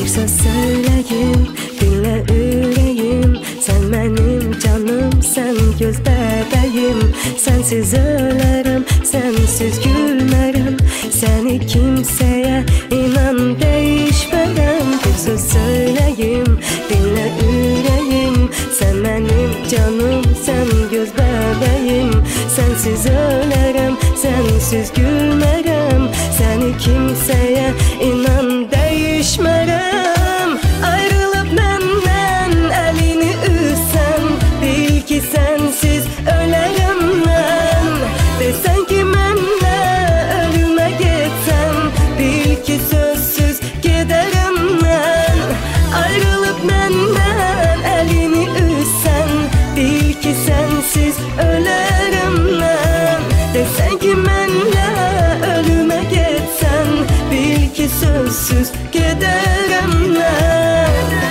Bir söz söyleyeyim, dinle yüreğim. Sen benim canım, sen göz bebeğim. Sensiz ölerim, sensiz gülmerim. Seni kimseye inan değişmem. Bir söz söyleyeyim, dinle yüreğim. Sen benim canım, sen göz bebeğim. Sensiz ölerim, sensiz gülmerim. Seni kimseye inan değişmerim. Ayrılıp benden elini üzsen, bil ki sensiz ölerim ben. Desen ki benle ölüme gitsen, bil ki sözsüz giderim ben. Ayrılıp benden elini üzsen, bil ki sensiz ölerim ben. Desen ki benle ölüme gitsen, bil ki sözsüz giderim ben.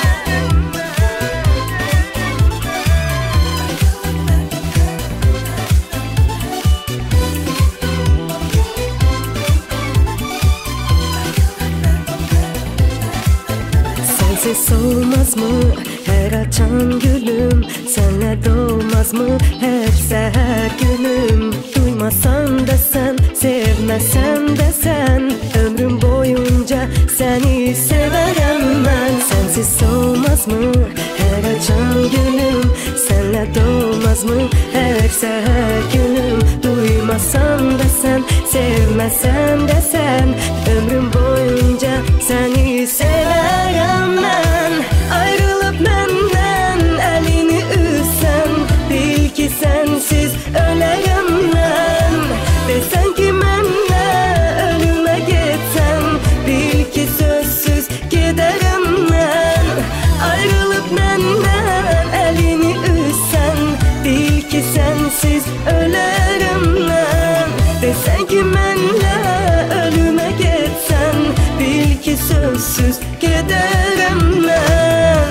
Sensiz olmaz mı her açan gülüm? Senle doğmaz mı her seher günüm? Duymasan da sen, sevmesen de sen, ömrüm boyunca seni severim ben. Sensiz olmaz mı her açan gülüm? Senle doğmaz mı her seher günüm? Duymasan da sen, sevmesen de sen, ömrüm boyunca seni severim ben. Ayrılıp benden elini üzsen, bil ki sensiz ölerim ben. Desen ki benle ölüme gitsen, bil ki sözsüz giderim ben. Ayrılıp benden elini üzsen, bil ki sensiz ölerim ben. Desen ki benle ölüme gitsen, bil ki sözsüz giderim ben.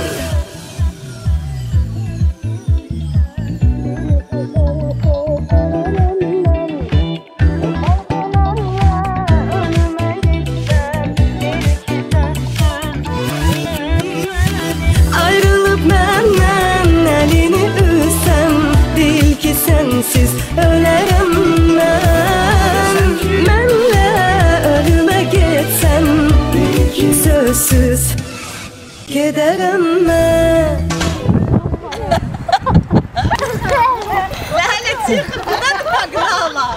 Ayrılıp benden elini üzsen, bil ki sensiz ölerim ben. Benle ölüme gitsem, bil ki sözsüz giderim ben. Lanet çıkın, buradan bakla.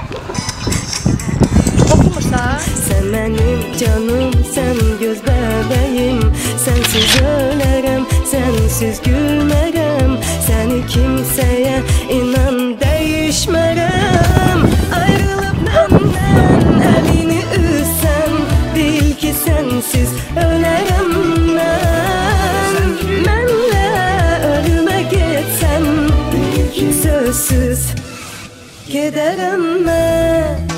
Okumuşlar. Sen benim canım, sen göz bebeğim. Sensiz ölerim, sensiz gülmerim. Seni kimseye inan değişmerim. Ayrılıp benden elini üzsen, bil ki sensiz ölerim ben. Benle ölüme gitsem, bil ki sözsüz giderim ben.